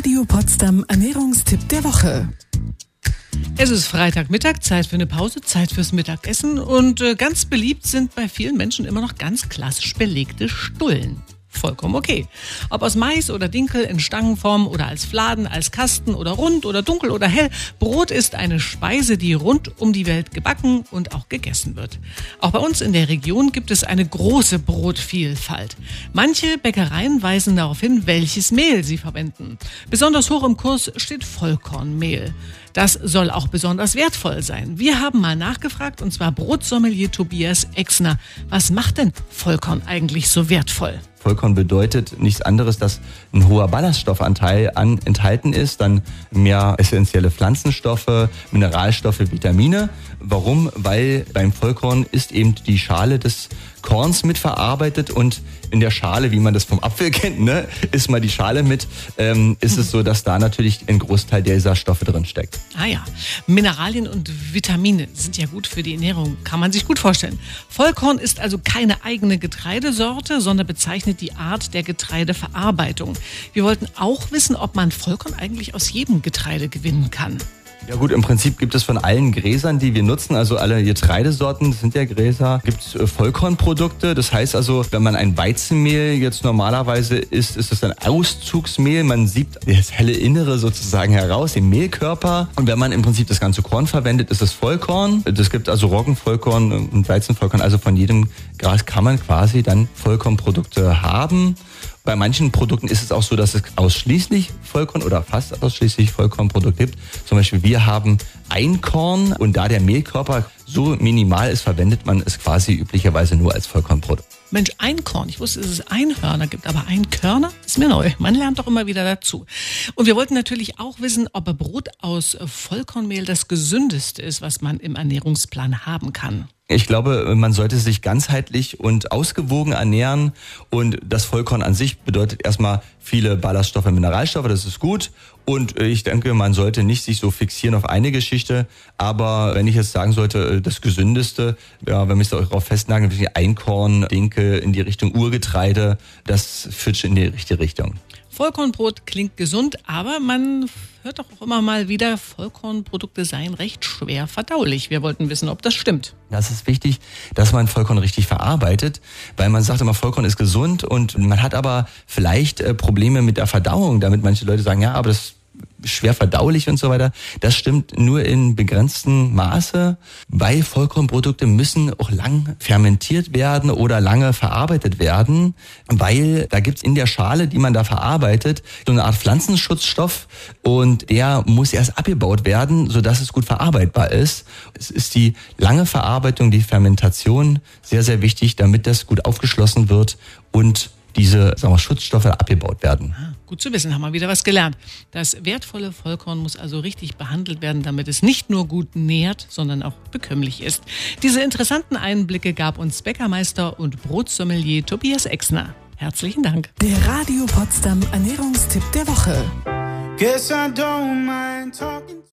Radio Potsdam Ernährungstipp der Woche. Es ist Freitagmittag, Zeit für eine Pause, Zeit fürs Mittagessen und ganz beliebt sind bei vielen Menschen immer noch ganz klassisch belegte Stullen. Vollkommen okay. Ob aus Mais oder Dinkel in Stangenform oder als Fladen, als Kasten oder rund oder dunkel oder hell, Brot ist eine Speise, die rund um die Welt gebacken und auch gegessen wird. Auch bei uns in der Region gibt es eine große Brotvielfalt. Manche Bäckereien weisen darauf hin, welches Mehl sie verwenden. Besonders hoch im Kurs steht Vollkornmehl. Das soll auch besonders wertvoll sein. Wir haben mal nachgefragt, und zwar Brotsommelier Tobias Exner. Was macht denn Vollkorn eigentlich so wertvoll? Vollkorn bedeutet nichts anderes, dass ein hoher Ballaststoffanteil enthalten ist, dann mehr essentielle Pflanzenstoffe, Mineralstoffe, Vitamine. Warum? Weil beim Vollkorn ist eben die Schale des Korns mitverarbeitet und in der Schale, wie man das vom Apfel kennt, ist mal die Schale mit, ist es so, dass da natürlich ein Großteil dieser Stoffe drin steckt. Ah ja, Mineralien und Vitamine sind ja gut für die Ernährung, kann man sich gut vorstellen. Vollkorn ist also keine eigene Getreidesorte, sondern bezeichnet die Art der Getreideverarbeitung. Wir wollten auch wissen, ob man Vollkorn eigentlich aus jedem Getreide gewinnen kann. Ja gut, im Prinzip gibt es von allen Gräsern, die wir nutzen, also alle Getreidesorten, das sind ja Gräser, gibt es Vollkornprodukte. Das heißt also, wenn man ein Weizenmehl jetzt normalerweise isst, ist es ein Auszugsmehl. Man siebt das helle Innere sozusagen heraus, den Mehlkörper. Und wenn man im Prinzip das ganze Korn verwendet, ist es Vollkorn. Es gibt also Roggenvollkorn und Weizenvollkorn. Also von jedem Gras kann man quasi dann Vollkornprodukte haben. Bei manchen Produkten ist es auch so, dass es ausschließlich Vollkorn oder fast ausschließlich Vollkornprodukte gibt. Zum Beispiel wir haben Einkorn und da der Mehlkörper so minimal ist, verwendet man es quasi üblicherweise nur als Vollkornprodukt. Mensch, Einkorn. Ich wusste, dass es Einhörner gibt, aber Einkörner ist mir neu. Man lernt doch immer wieder dazu. Und wir wollten natürlich auch wissen, ob Brot aus Vollkornmehl das gesündeste ist, was man im Ernährungsplan haben kann. Ich glaube, man sollte sich ganzheitlich und ausgewogen ernähren und das Vollkorn an sich bedeutet erstmal viele Ballaststoffe, Mineralstoffe, das ist gut und ich denke, man sollte nicht sich so fixieren auf eine Geschichte, aber wenn ich jetzt sagen sollte, das Gesündeste, ja, wenn wir es darauf festnageln, Einkorn, Dinkel in die Richtung Urgetreide, das führt schon in die richtige Richtung. Vollkornbrot klingt gesund, aber man hört doch auch immer mal wieder, Vollkornprodukte seien recht schwer verdaulich. Wir wollten wissen, ob das stimmt. Das ist wichtig, dass man Vollkorn richtig verarbeitet, weil man sagt immer, Vollkorn ist gesund und man hat aber vielleicht Probleme mit der Verdauung, damit manche Leute sagen, ja, aber das ist schwer verdaulich und so weiter. Das stimmt nur in begrenztem Maße, weil Vollkornprodukte müssen auch lang fermentiert werden oder lange verarbeitet werden, weil da gibt's in der Schale, die man da verarbeitet, so eine Art Pflanzenschutzstoff und der muss erst abgebaut werden, sodass es gut verarbeitbar ist. Es ist die lange Verarbeitung, die Fermentation sehr, sehr wichtig, damit das gut aufgeschlossen wird und diese Schutzstoffe abgebaut werden. Gut zu wissen, haben wir wieder was gelernt. Das wertvolle Vollkorn muss also richtig behandelt werden, damit es nicht nur gut nährt, sondern auch bekömmlich ist. Diese interessanten Einblicke gab uns Bäckermeister und Brotsommelier Tobias Exner. Herzlichen Dank. Der Radio Potsdam Ernährungstipp der Woche.